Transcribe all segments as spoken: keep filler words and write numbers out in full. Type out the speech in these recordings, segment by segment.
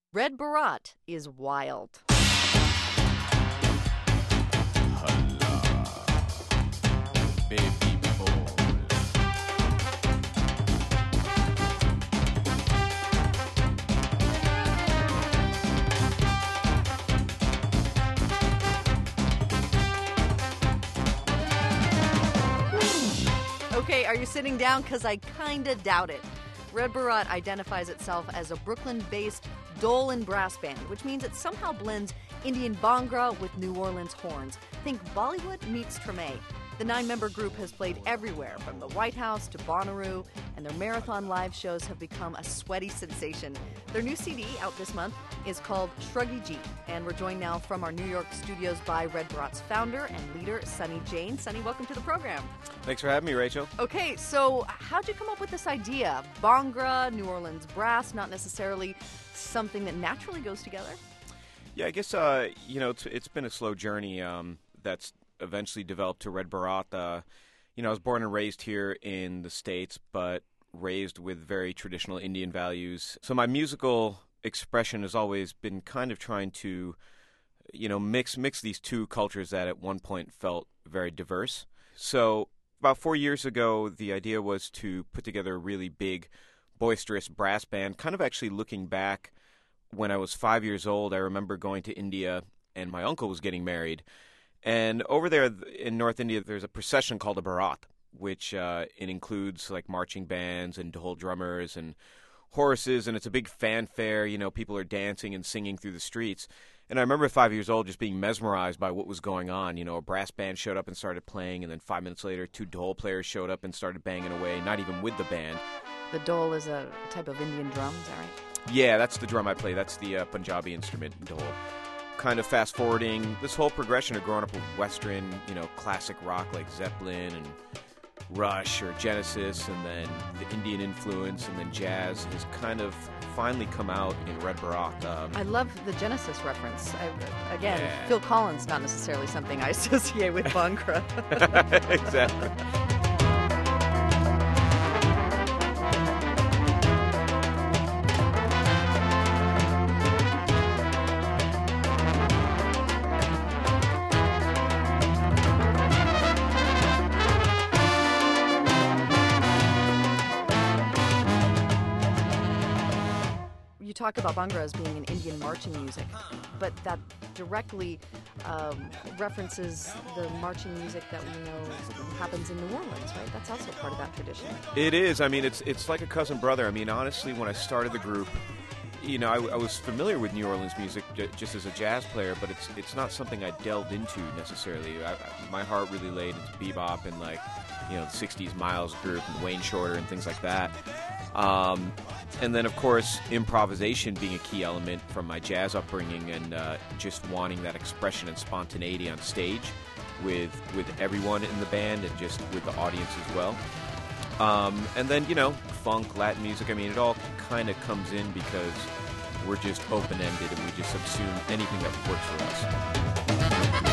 Red Bharat is wild. Baby boy. Okay, are you sitting down? Because I kinda doubt it. Red Bharat identifies itself as a Brooklyn-based dhol and brass band, which means it somehow blends Indian bhangra with New Orleans horns. Think Bollywood meets Treme. The nine-member group has played everywhere, from the White House to Bonnaroo, and their marathon live shows have become a sweaty sensation. Their new C D, out this month, is called Shruggy G, and we're joined now from our New York studios by Red Bharat's founder and leader, Sunny Jain. Sunny, welcome to the program. Thanks for having me, Rachel. Okay, so how'd you come up with this idea? Bhangra, New Orleans brass, not necessarily something that naturally goes together? Yeah, I guess, uh, you know, it's, it's been a slow journey um, that's eventually developed to Red Bharat. Uh, you know, I was born and raised here in the States, but raised with very traditional Indian values. So my musical expression has always been kind of trying to, you know, mix mix these two cultures that at one point felt very diverse. So about four years ago, the idea was to put together a really big, boisterous brass band, kind of actually looking back when I was five years old. I remember going to India, and my uncle was getting married. And over there in North India, there's a procession called a Bharat, which uh, it includes like marching bands and dhol drummers and horses, and it's a big fanfare. You know, people are dancing and singing through the streets. And I remember at five years old just being mesmerized by what was going on. You know, a brass band showed up and started playing, and then five minutes later, two dhol players showed up and started banging away, not even with the band. The dhol is a type of Indian drum, is that right? Yeah, that's the drum I play. That's the uh, Punjabi instrument, dhol. Kind of fast forwarding this whole progression of growing up with Western, you know, classic rock like Zeppelin and Rush or Genesis, and then the Indian influence, and then jazz has kind of finally come out in Red Bharat. Um, I love the Genesis reference. I, again, Yeah. Phil Collins, not necessarily something I associate with Bhangra. exactly. You talk about Bhangra as being an Indian marching music, but that directly um, references the marching music that we know happens in New Orleans, right? That's also part of that tradition. It is. I mean, it's it's like a cousin brother. I mean, honestly, when I started the group, you know, I, I was familiar with New Orleans music j- just as a jazz player, but it's it's not something I delved into necessarily. I, I, my heart really laid into bebop and like, you know, the sixties Miles group and Wayne Shorter and things like that. Um, and then, of course, improvisation being a key element from my jazz upbringing, and uh, just wanting that expression and spontaneity on stage with with everyone in the band and just with the audience as well. Um, and then, you know, funk, Latin music, I mean, it all kind of comes in because we're just open-ended and we just subsume anything that works for us.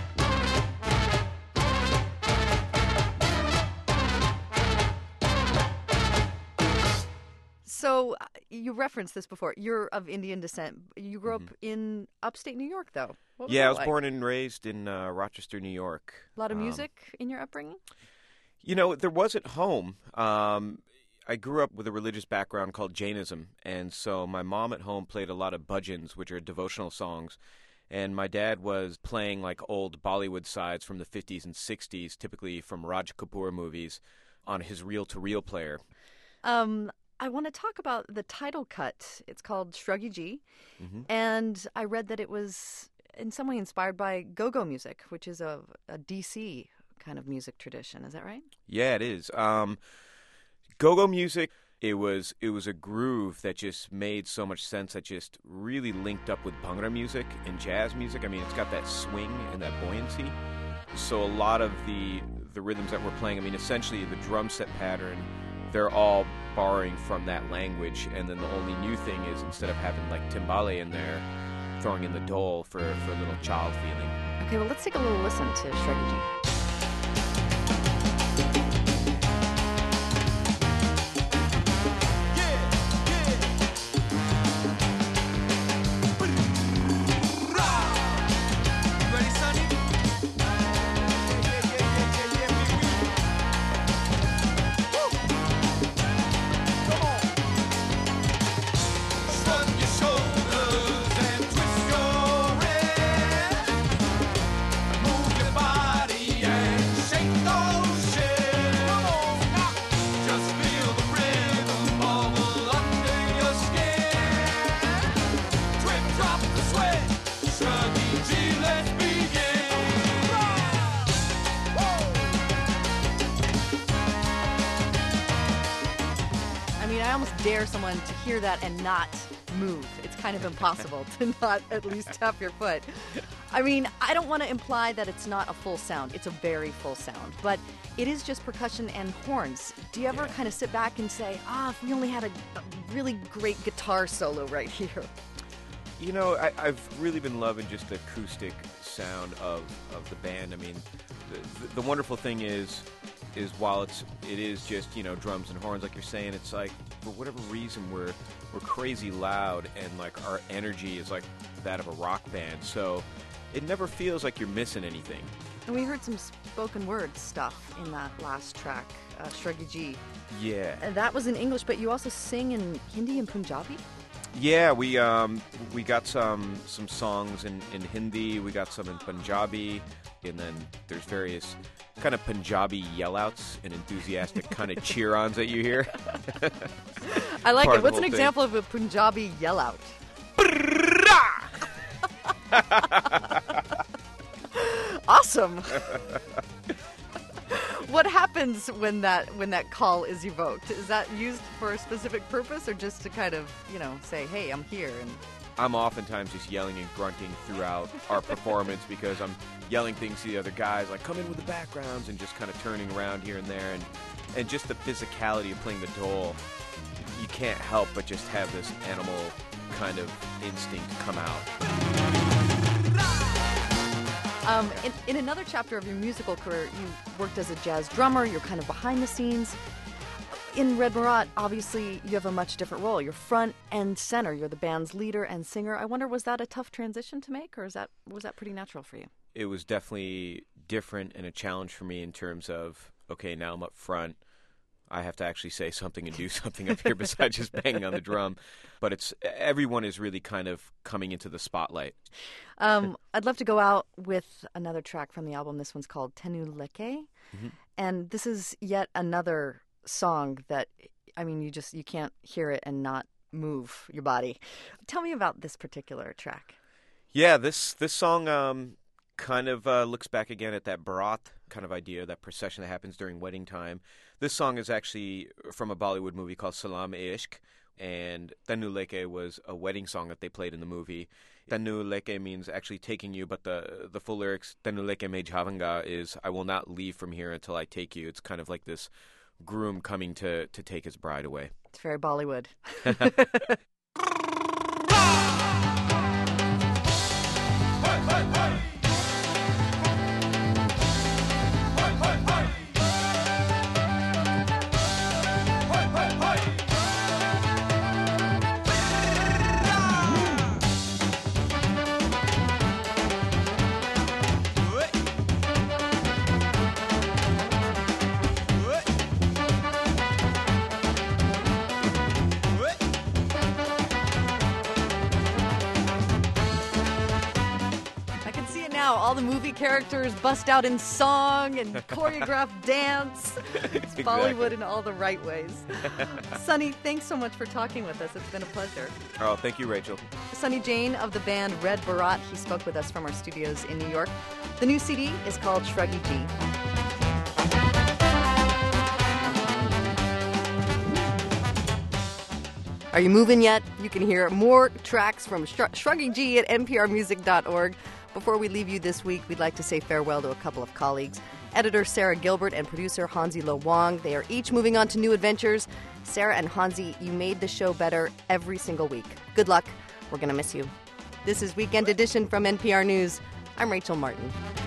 So uh, you referenced this before. You're of Indian descent. You grew up in upstate New York, though. What was Yeah, that I was like? born and raised in uh, Rochester, New York. A lot of Um, music in your upbringing? You know, there was at home. Um, I grew up with a religious background called Jainism, and so my mom at home played a lot of bhajans, which are devotional songs, and my dad was playing like old Bollywood sides from the fifties and sixties, typically from Raj Kapoor movies, on his reel-to-reel player. Um, I want to talk about the title cut. It's called Shruggy G, Mm-hmm. and I read that it was in some way inspired by go-go music, which is a, a D C kind of music tradition. Is that right? Yeah, it is. Um, go-go music. It was it was a groove that just made so much sense. That just really linked up with Bhangra music and jazz music. I mean, it's got that swing and that buoyancy. So a lot of the the rhythms that we're playing, I mean, essentially the drum set pattern, they're all borrowing from that language. And then the only new thing is, instead of having like timbale in there, throwing in the dhol for for a little child feeling. Okay, well, let's take a little listen to Shruggy G. Yeah, yeah. dare someone to hear that and not move. It's kind of impossible to not at least tap your foot. I mean, I don't want to imply that it's not a full sound. It's a very full sound. But it is just percussion and horns. Do you ever Yeah. kind of sit back and say, ah, if we only had a, a really great guitar solo right here? You know, I, I've really been loving just the acoustic sound of, of the band. I mean, the, the, the wonderful thing is, is while it's it is just, you know, drums and horns, like you're saying, it's like for whatever reason we're we're crazy loud, and like our energy is like that of a rock band. So it never feels like you're missing anything. And we heard some spoken word stuff in that last track, uh, Shruggy G. Yeah. And that was in English, but you also sing in Hindi and Punjabi? Yeah, we um we got some some songs in, in Hindi, we got some in Punjabi, and then there's various kind of Punjabi yell-outs and enthusiastic kind of cheer-ons that you hear. I like Part it. of the What's an whole thing. example of a Punjabi yell-out? Awesome. What happens when that when that call is evoked? Is that used for a specific purpose, or just to kind of, you know, say, "Hey, I'm here"? And I'm oftentimes just yelling and grunting throughout our performance because I'm yelling things to the other guys, like, come in with the backgrounds, and just kind of turning around here and there. And, and just the physicality of playing the dole, you can't help but just have this animal kind of instinct come out. Um, in, in another chapter of your musical career, you worked as a jazz drummer. You're kind of behind the scenes. In Red Baraat, obviously, you have a much different role. You're front and center. You're the band's leader and singer. I wonder, was that a tough transition to make, or is that was that pretty natural for you? It was definitely different and a challenge for me in terms of, okay, now I'm up front. I have to actually say something and do something up here besides just banging on the drum. But it's everyone is really kind of coming into the spotlight. Um, I'd love to go out with another track from the album. This one's called Tenu Leke. Mm-hmm. And this is yet another song that, I mean, you just, you can't hear it and not move your body. Tell me about this particular track. Yeah, this this song um, kind of uh, looks back again at that Baraat kind of idea, that procession that happens during wedding time. This song is actually from a Bollywood movie called Salam-e-Ishq, and Tenu Leke was a wedding song that they played in the movie. Tenu Leke means actually taking you, but the the full lyrics, Tenu Leke me javanga, is I will not leave from here until I take you. It's kind of like this groom coming to, to take his bride away. It's very Bollywood. All the movie characters bust out in song and choreographed dance. It's Exactly. Bollywood in all the right ways. Sunny, thanks so much for talking with us. It's been a pleasure. Oh, thank you, Rachel. Sunny Jain of the band Red Baraat. He spoke with us from our studios in New York. The new C D is called Shruggy G. Are you moving yet? You can hear more tracks from Shrug- Shruggy G at N P R music dot org. Before we leave you this week, we'd like to say farewell to a couple of colleagues. Editor Sarah Gilbert and producer Hansi Lo Wang. They are each moving on to new adventures. Sarah and Hansi, you made the show better every single week. Good luck. We're going to miss you. This is Weekend Edition from N P R News. I'm Rachel Martin.